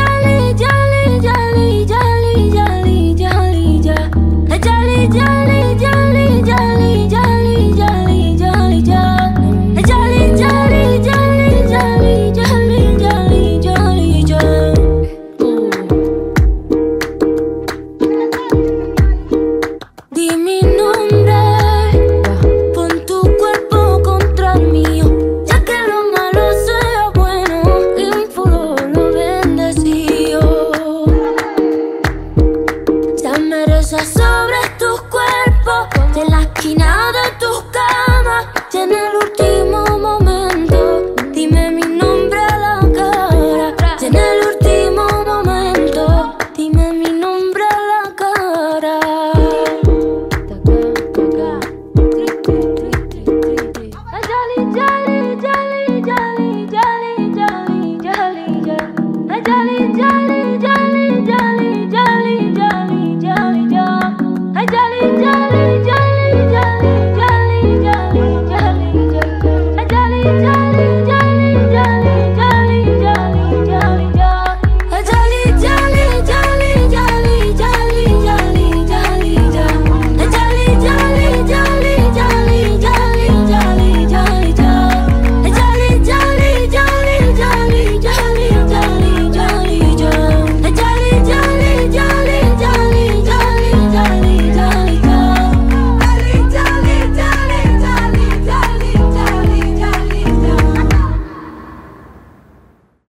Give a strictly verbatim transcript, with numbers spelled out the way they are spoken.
jolly, jolly, jolly, jolly, jolly, jolly, ja. Hey, jolly, jolly, jolly, jolly, jolly, jolly, jolly, ja. Hey, jolly, jolly, jolly, jolly, jolly, jolly, jolly, ja. Di mi nombre, pon tu cuerpo contra el mío, ya que lo malo sea bueno, impuro lo bendecido. Ya me rezas sobre tus cuerpos, en la esquina de tus camas, y en el último momento, dime mi nombre a la cara. Y en el último momento, dime mi nombre a la cara. Jolly, jolly, jolly, jolly, jolly, jolly, jolly, ja. Jolly, jolly, jolly, jolly, jolly, jolly, jolly, ja. Jolly, jolly, jolly, jolly, jolly, jolly, jolly, ja. Jolly, jolly.